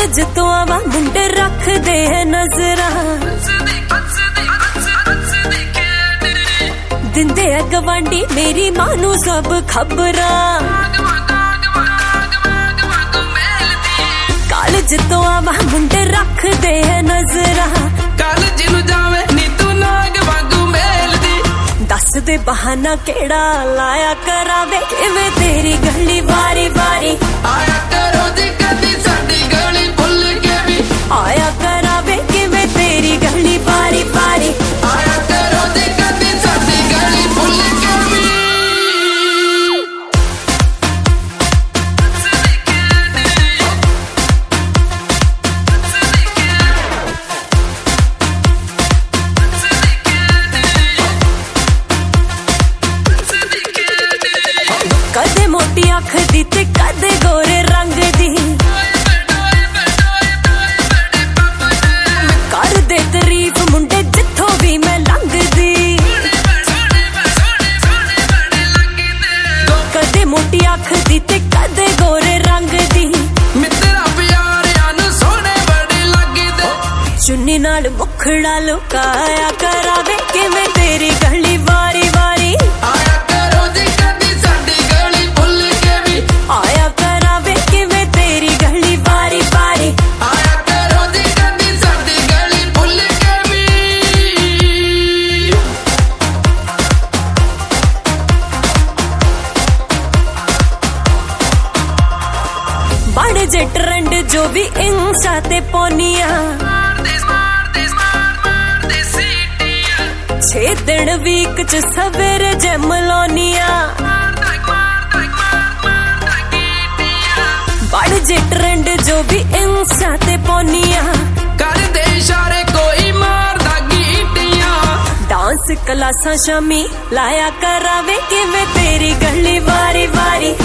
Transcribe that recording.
college तो आवा मुंडे रख दे नजरा दिंदे गवांडी मेरी मानू सब खबरा कालेज तो आवा मुंडे रख दे नजरा कालेज नू जावे नी तू नाग वांगू मेलदी दस दे बहाना केड़ा लाया करावे किवें तेरी गली वारी वारी आया करो जी कदी साडी गली भुल के भी आया करावे किवें तेरी गली वारी वारी आया करो जी कदी साडी गली भुल के भी कदे मोटी अख दी ते कदे गोरे रंग दी कर दे तारीफ मुंडे जिथों भी मैं लंघदी कदे मोटी अख दी ते कदे गोरे रंग दी मित्रा प्यारियां नू सोहणे बड़े लगदे चुन्नी नाल मुखड़ा लुकाया करावे किवें तेरी गली वारी वारी आया करो जी कदी साडी गली भुल के भी आया करावे किवें तेरी गली वारी वारी आया करो जी कदी साडी गली भुल के भी बड़े जे ट्रेंड जो भी इंस्टा ते पौनिया छे दिन वीक च सवेरे जिम लाउनिया बड़े जे ट्रेंड जो भी इंस्टा ते पौनिया कर दे इशारे कोई मारदा गीटियां डांस क्लासां शामी लाया करावे किवें तेरी गली वारी वारी